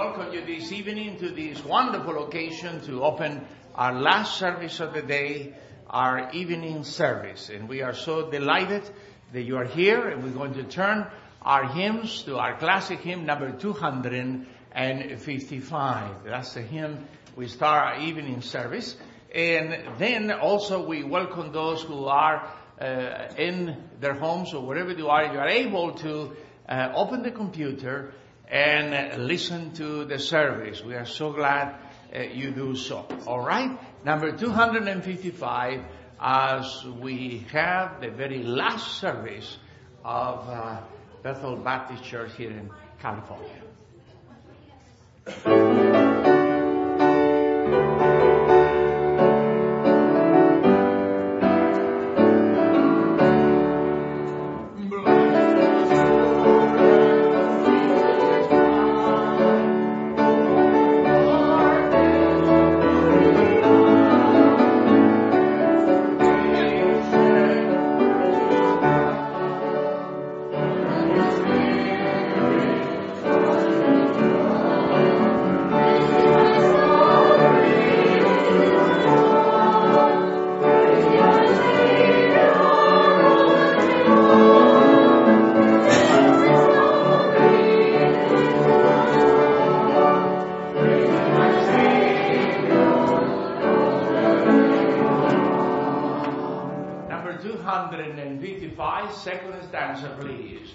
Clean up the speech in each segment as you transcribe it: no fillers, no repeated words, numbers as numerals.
welcome you this evening to this wonderful occasion to open our last service of the day, our evening service. And we are so delighted that you are here, and we're going to turn our hymns to our classic hymn number 255. That's the hymn we start our evening service. And then also we welcome those who are in their homes or wherever you are able to open the computer and listen to the service. We are so glad you do so. All right? Number 255, as we have the very last service of Bethel Baptist Church here in California. Second stanza, please.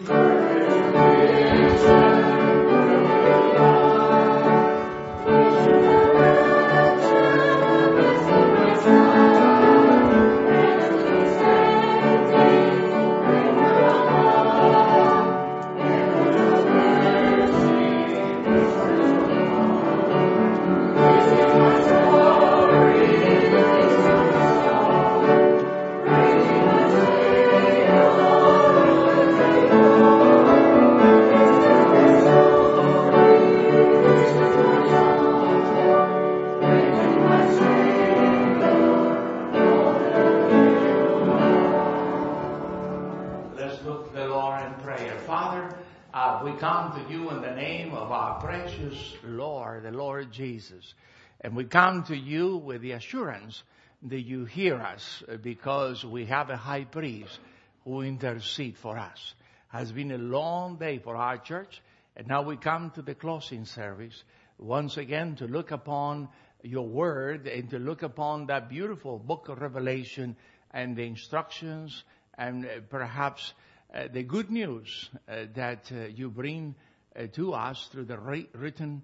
Jesus. And we come to you with the assurance that you hear us because we have a high priest who intercedes for us. It has been a long day for our church, and now we come to the closing service once again to look upon your word and to look upon that beautiful book of Revelation and the instructions and perhaps the good news that you bring to us through the written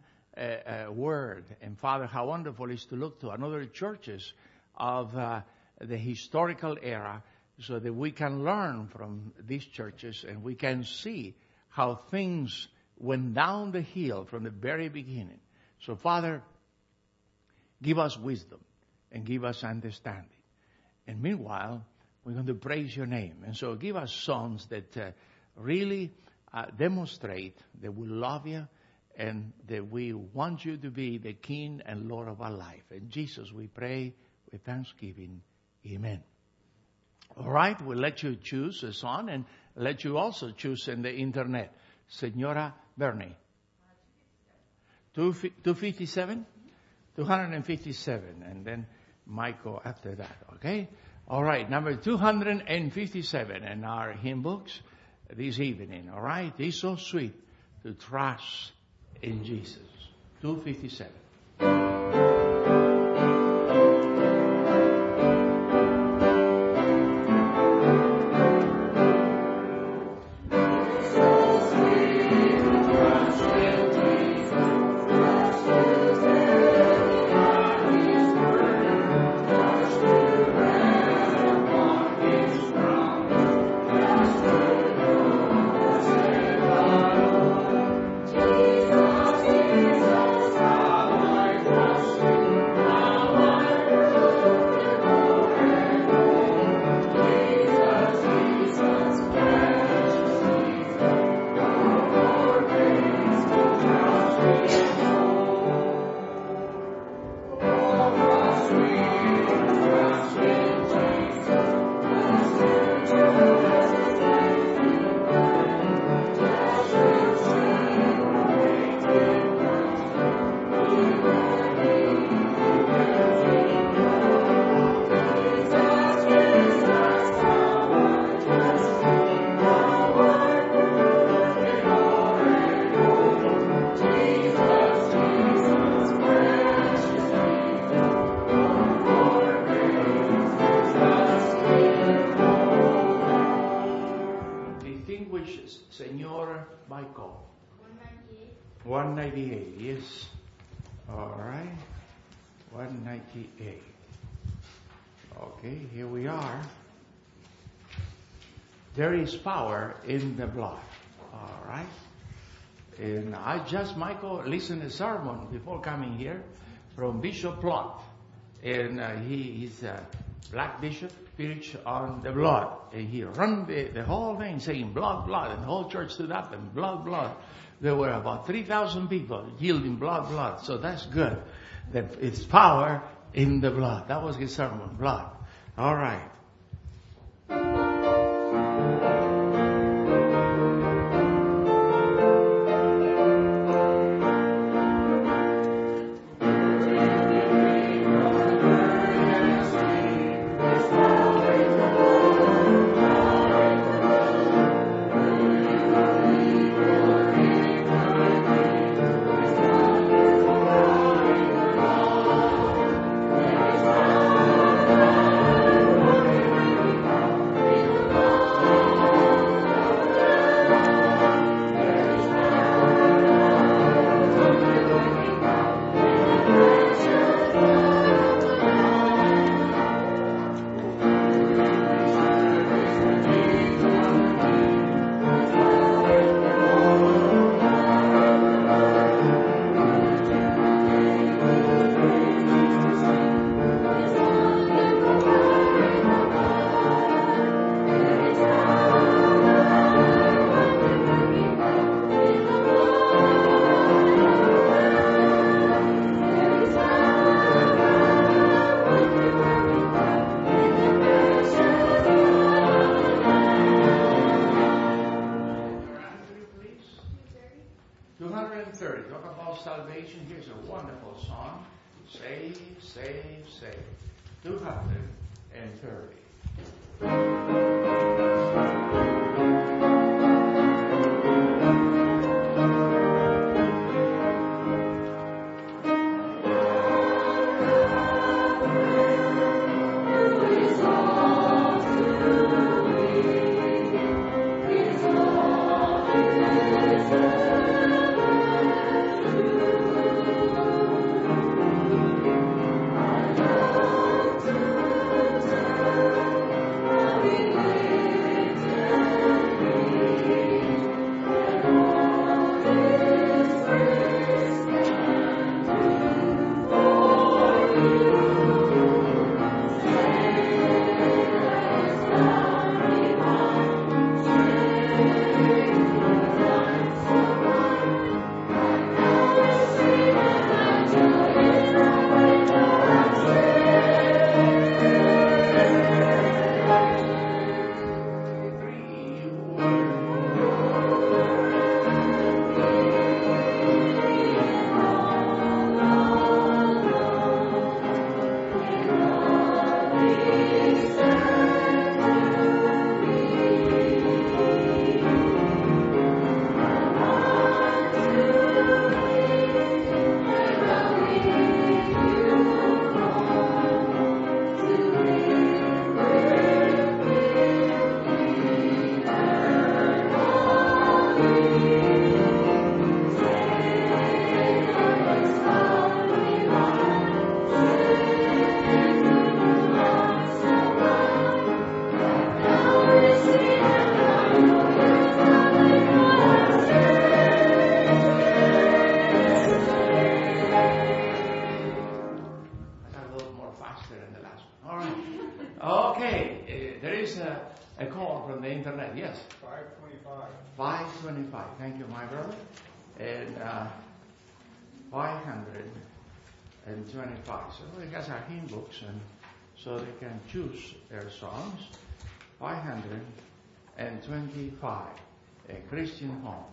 word. And Father, how wonderful it is to look to another churches of the historical era so that we can learn from these churches and we can see how things went down the hill from the very beginning. So Father, give us wisdom and give us understanding. And meanwhile, we're going to praise your name. And so give us songs that really demonstrate that we love you and that we want you to be the King and Lord of our life. And Jesus, we pray with thanksgiving. Amen. All right, we'll let you choose a song and let you also choose in the internet. Senora Bernie. 257? 257. And then Michael after that, okay? All right, number 257 in our hymn books this evening, all right? It's so sweet to trust in Jesus. 257. Jesus. Michael? 198, yes. All right. 198. Okay, here we are. There is power in the blood. All right. And I just, Michael, listened to a sermon before coming here from Bishop Plott. And he's a black bishop, preached on the blood. And he ran the whole thing saying blood, blood. And the whole church stood up and blood, blood. There were about 3,000 people yielding blood, blood. So that's good. That it's power in the blood. That was his sermon, blood. All right. Yes. 525. 525. Thank you, my brother. And 525. So we got our hymn books, and so they can choose their songs. 525. A Christian Home.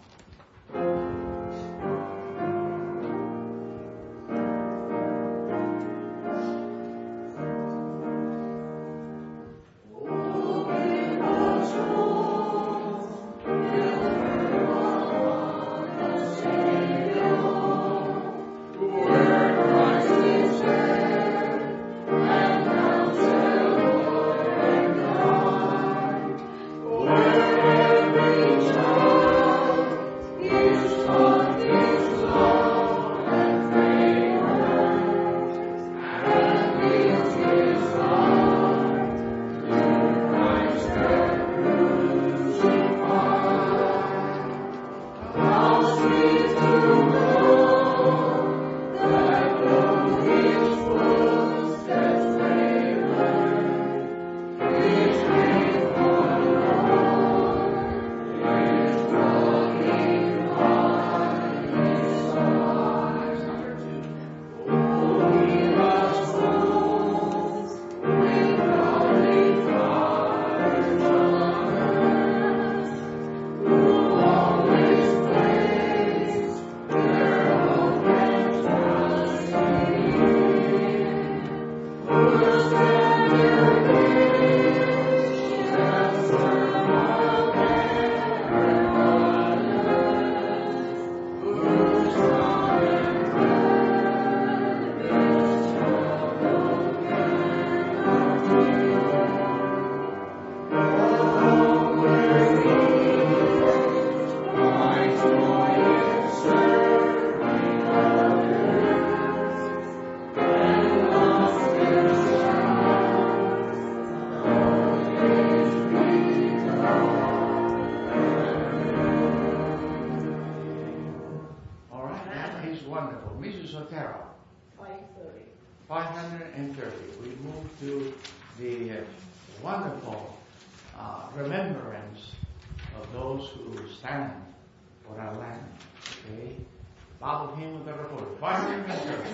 wonderful. Mrs. Otero. 530. 530. We move to the wonderful remembrance of those who stand for our land. Okay? Follow him with the report. 530.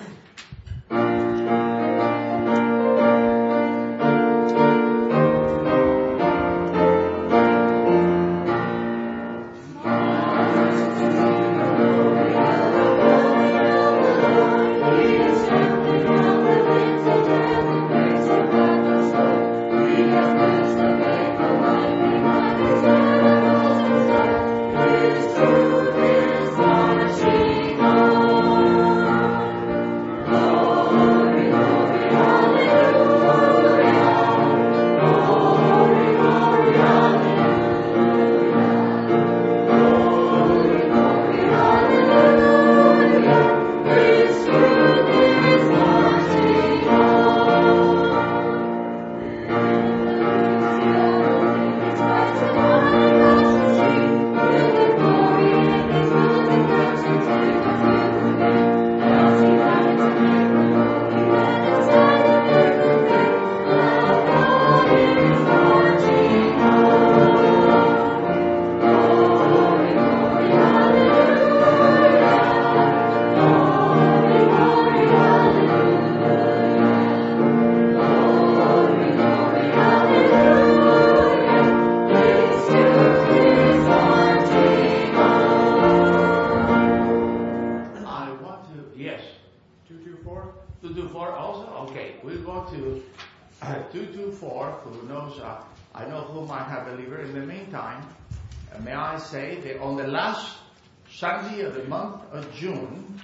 Sunday of the month of June,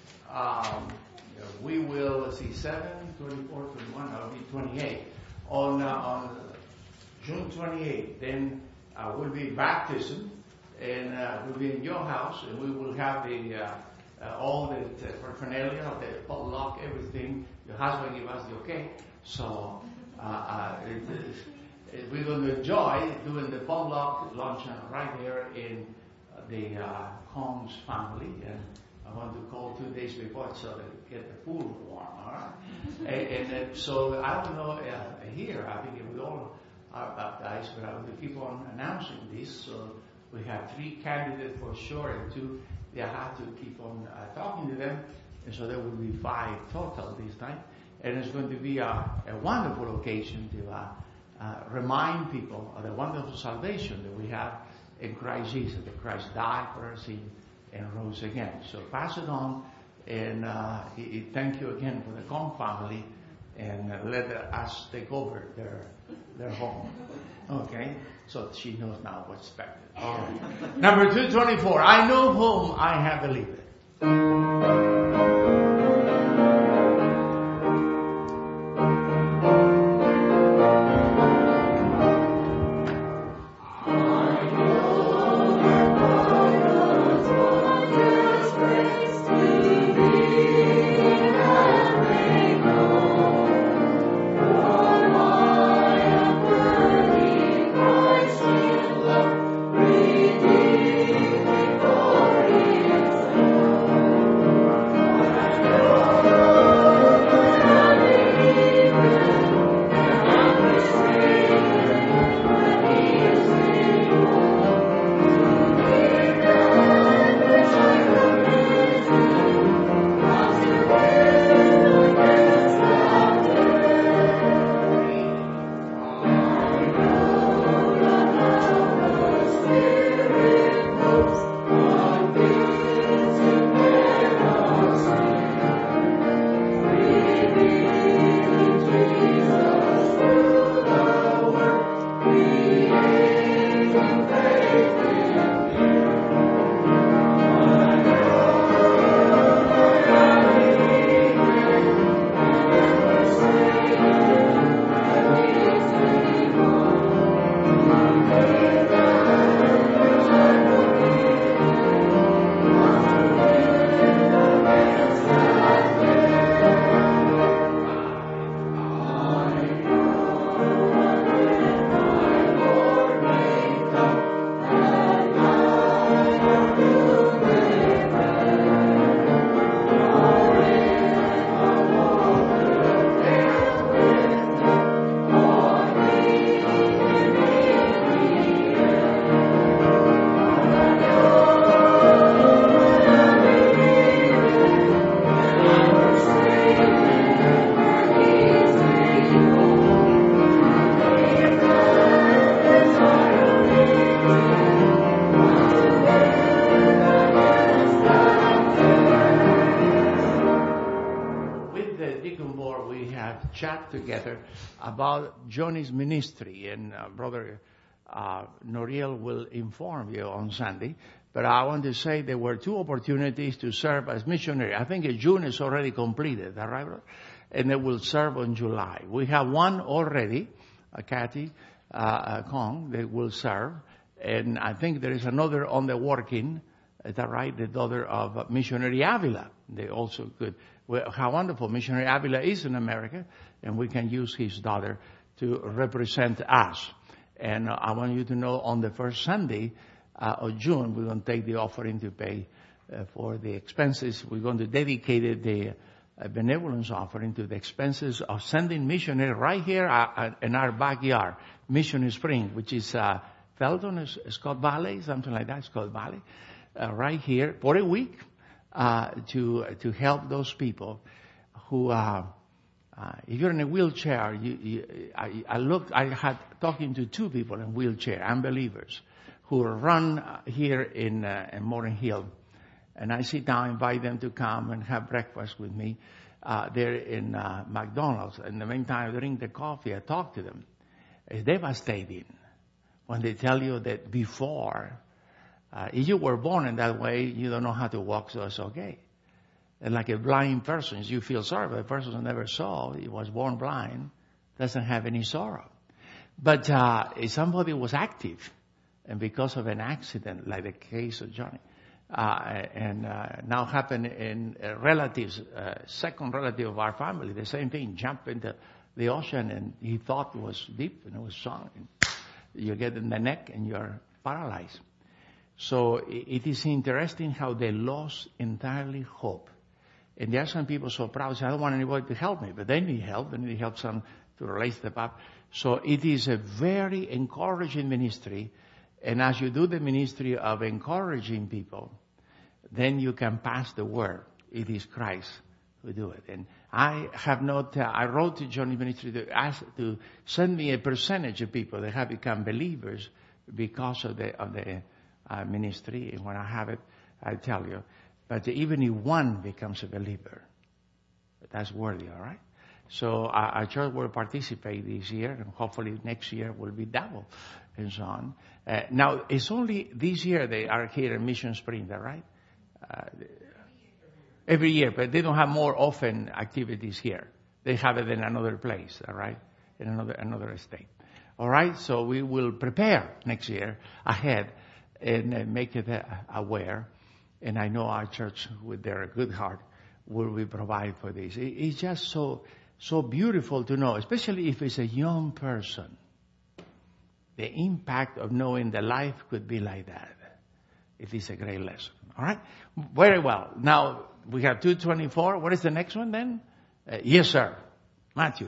we will see 7, 24, 21, that'll be 28. On June 28, then will be baptism, and we'll be in your house, and we will have all the paraphernalia, the potluck, everything. Your husband give us the okay. So we're going to enjoy doing the potluck luncheon right there in the Holmes family, and I want to call 2 days before so to get the food warm, all right? and so I don't know here, I think we all are baptized, but I want to keep on announcing this. So we have 3 candidates for sure, and 2, they have to keep on talking to them, and so there will be 5 total this time. And it's going to be a wonderful occasion to remind people of the wonderful salvation that we have in Christ Jesus, that Christ died for our sin and rose again. So pass it on, and thank you again for the Kong family, and let us take over their home. Okay? So she knows now what's expected. All right. Number 224, I know whom I have believed. chat together about Johnny's ministry, and Brother Noriel will inform you on Sunday. But I want to say there were 2 opportunities to serve as missionary. I think June is already completed, all right? And they will serve in July. We have one already, Kathy Kong, that will serve. And I think there is another on the working, is that right? The daughter of Missionary Avila. They also could. Well, how wonderful. Missionary Avila is in America, and we can use his daughter to represent us. And I want you to know on the first Sunday of June, we're going to take the offering to pay for the expenses. We're going to dedicate the benevolence offering to the expenses of sending missionaries right here in our backyard, Mission Spring, which is Felton, Scott Valley, something like that, Scott Valley, right here for a week to help those people who if you're in a wheelchair, I had talking to 2 people in wheelchair, unbelievers, who run here in Morgan Hill. And I sit down, invite them to come and have breakfast with me. They're in McDonald's. In the meantime, I drink the coffee, I talk to them. It's devastating when they tell you that before, if you were born in that way, you don't know how to walk, so it's okay. And like a blind person, you feel sorry for a person who never saw, he was born blind, doesn't have any sorrow. But if somebody was active, and because of an accident, like the case of Johnny, and now happened in relatives, second relative of our family, the same thing, jumped into the ocean, and he thought it was deep, and it was sunk. And you get in the neck, and you're paralyzed. So it is interesting how they lost entirely hope. And there are some people so proud, say, I don't want anybody to help me, but they need help. They need help some to raise them up. So it is a very encouraging ministry. And as you do the ministry of encouraging people, then you can pass the word. It is Christ who do it. And I have not, I wrote to Johnny Ministry to ask to send me a percentage of people that have become believers because of the ministry. And when I have it, I'll tell you. But even if one becomes a believer, that's worthy, all right? So our church will participate this year, and hopefully next year will be double, and so on. Now, it's only this year they are here in Mission Spring, is that right? Every year, but they don't have more often activities here. They have it in another place, all right? In another state. All right? So we will prepare next year ahead and make it aware. And I know our church, with their good heart, will we provide for this. It's just so beautiful to know, especially if it's a young person, the impact of knowing that life could be like that. It is a great lesson. All right? Very well. Now, we have 224. What is the next one then? Yes, sir. Matthew.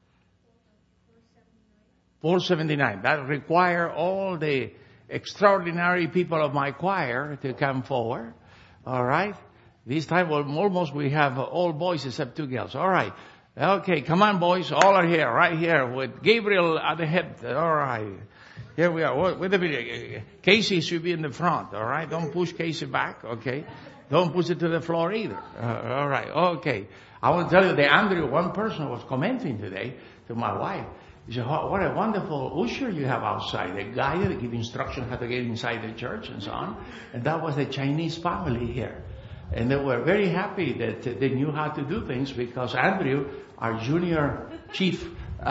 479. That require all the extraordinary people of my choir to come forward. All right? This time, almost we have all boys except 2 girls. All right. Okay, come on, boys. All are here, right here, with Gabriel at the head. All right. Here we are. With the Casey should be in the front. All right. Don't push Casey back. Okay. Don't push it to the floor either. All right. Okay. I want to tell you that Andrew, one person was commenting today to my wife. He said, what a wonderful usher you have outside. A guy that gives instruction how to get inside the church and so on. And that was the Chinese family here. And they were very happy that they knew how to do things because Andrew, our junior chief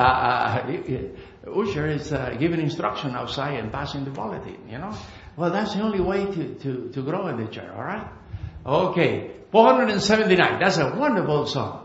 usher, is giving instruction outside and passing the bulletin, you know. Well, that's the only way to grow in the church, all right? Okay, 479. That's a wonderful song.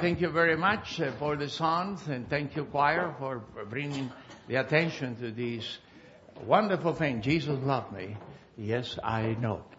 thank you very much for the songs, and thank you, choir, for bringing the attention to this wonderful thing. Jesus loved me. Yes, I know.